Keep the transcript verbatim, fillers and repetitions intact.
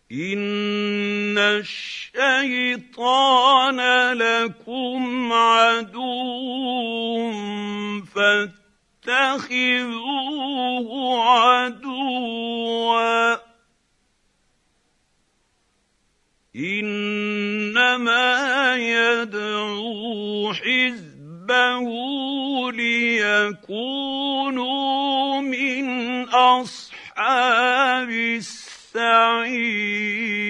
إِنَّ الشَّيْطَانَ لَكُمْ عَدُوٌّ فَاتَّخِذُوهُ عَدُوًّا ۚ إِنَّمَا يَدْعُو حِزْبَهُ لِيَكُونُوا مِنْ أَصْحَابِ السَّعِيرِ.